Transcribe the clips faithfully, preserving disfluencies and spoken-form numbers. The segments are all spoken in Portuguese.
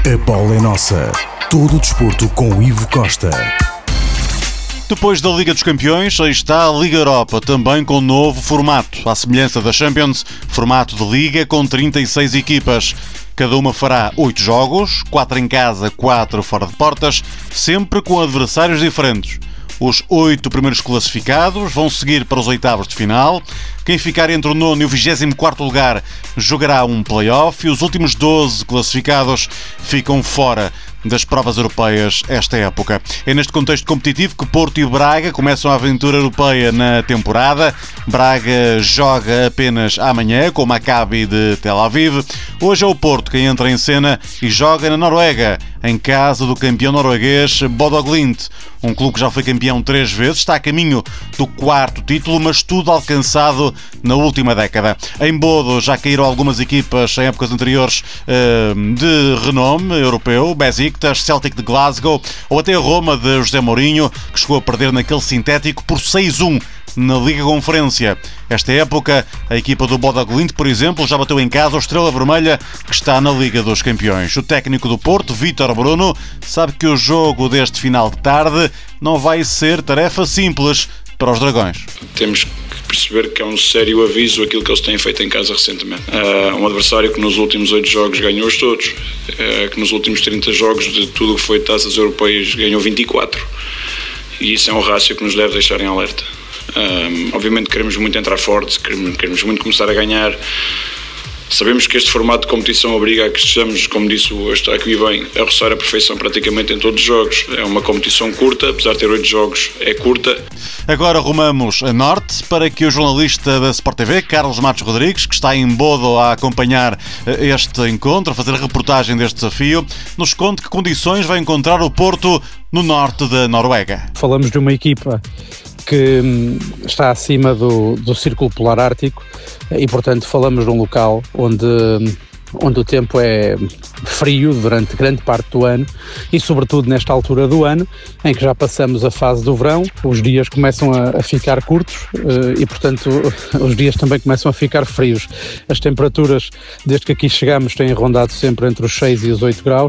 A bola é nossa. Todo o desporto com Ivo Costa. Depois da Liga dos Campeões, aí está a Liga Europa, também com novo formato. À semelhança da Champions, formato de Liga com trinta e seis equipas. Cada uma fará oito jogos, quatro em casa, quatro fora de portas, sempre com adversários diferentes. Os oito primeiros classificados vão seguir para os oitavos de final. Quem ficar entre o nono e o vigésimo quarto lugar jogará um play-off e os últimos doze classificados ficam fora das provas europeias esta época. É neste contexto competitivo que Porto e Braga começam a aventura europeia na temporada. Braga joga apenas amanhã com o Maccabi de Tel Aviv. Hoje é o Porto quem entra em cena e joga na Noruega, em casa do campeão norueguês Bodø Glimt. Um clube que já foi campeão três vezes, está a caminho do quarto título, mas tudo alcançado na última década. Em Bodø já caíram algumas equipas em épocas anteriores de renome europeu, Besiktas, Celtic de Glasgow ou até a Roma de José Mourinho, que chegou a perder naquele sintético por seis a um na Liga Conferência. Esta época, a equipa do Bodø Glimt, por exemplo, já bateu em casa o Estrela Vermelha, que está na Liga dos Campeões. O técnico do Porto, Vítor Bruno, sabe que o jogo deste final de tarde não vai ser tarefa simples para os Dragões. Temos que perceber que é um sério aviso aquilo que eles têm feito em casa recentemente. É um adversário que nos últimos oito jogos ganhou-os todos, é que nos últimos trinta jogos de tudo o que foi taças europeias ganhou vinte e quatro. E isso é um rácio que nos deve deixar em alerta. Um, obviamente queremos muito entrar forte, queremos, queremos muito começar a ganhar. Sabemos que este formato de competição obriga a que estejamos, como disse o está aqui bem, a roçar a perfeição praticamente em todos os jogos. É uma competição curta, apesar de ter oito jogos, é curta. Agora rumamos a norte para que o jornalista da Sport T V, Carlos Matos Rodrigues, que está em Bodø a acompanhar este encontro, a fazer a reportagem deste desafio, nos conte que condições vai encontrar o Porto no norte da Noruega. Falamos de uma equipa que está acima do, do Círculo Polar Ártico e, portanto, falamos de um local onde, onde o tempo é frio durante grande parte do ano e, sobretudo, nesta altura do ano, em que já passamos a fase do verão, os dias começam a, a ficar curtos e, portanto, os dias também começam a ficar frios. As temperaturas, desde que aqui chegamos, têm rondado sempre entre os seis e os oito graus,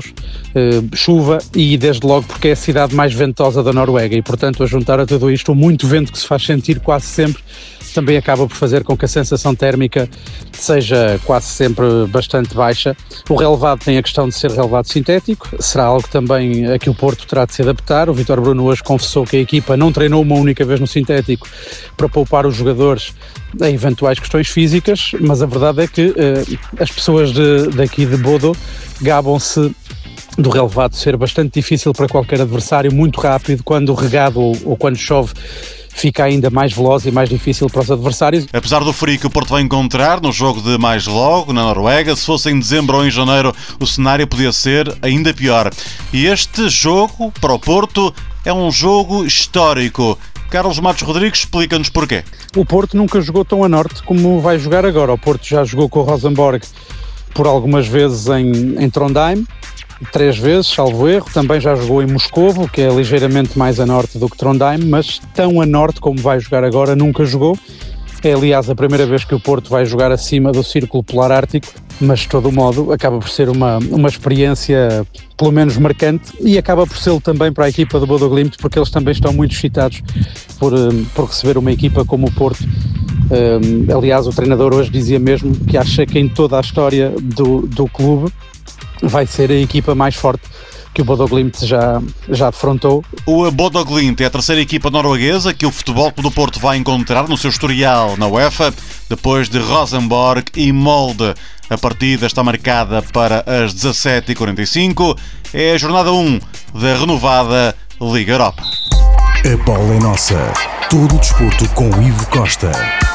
chuva e, desde logo, porque é a cidade mais ventosa da Noruega e, portanto, a juntar a tudo isto, muito vento que se faz sentir quase sempre, também acaba por fazer com que a sensação térmica seja quase sempre bastante baixa. O relevado tem a questão de ser relevado sintético, será algo também a que o Porto terá de se adaptar. O Vítor Bruno hoje confessou que a equipa não treinou uma única vez no sintético para poupar os jogadores a eventuais questões físicas, mas a verdade é que uh, as pessoas de, daqui de Bodø gabam-se do relevado ser bastante difícil para qualquer adversário, muito rápido, quando regado ou, ou quando chove, fica ainda mais veloz e mais difícil para os adversários. Apesar do frio que o Porto vai encontrar no jogo de mais logo, na Noruega, se fosse em dezembro ou em janeiro, o cenário podia ser ainda pior. E este jogo, para o Porto, é um jogo histórico. Carlos Matos Rodrigues explica-nos porquê. O Porto nunca jogou tão a norte como vai jogar agora. O Porto já jogou com o Rosenborg por algumas vezes em, em Trondheim, três vezes, salvo erro. Também já jogou em Moscovo, que é ligeiramente mais a norte do que Trondheim, mas tão a norte como vai jogar agora nunca jogou. É, aliás, a primeira vez que o Porto vai jogar acima do Círculo Polar Ártico, mas de todo o modo acaba por ser uma, uma experiência pelo menos marcante e acaba por ser também para a equipa do Bodø Glimt, porque eles também estão muito excitados por, por receber uma equipa como o Porto. Um, aliás, o treinador hoje dizia mesmo que acha que em toda a história do, do clube vai ser a equipa mais forte que o Bodø Glimt já, já defrontou. O Bodø Glimt é a terceira equipa norueguesa que o Futebol Clube do Porto vai encontrar no seu historial na UEFA, depois de Rosenborg e Molde. A partida está marcada para as dezassete e quarenta e cinco. É a jornada um da renovada Liga Europa. A bola é nossa. Todo o desporto com Ivo Costa.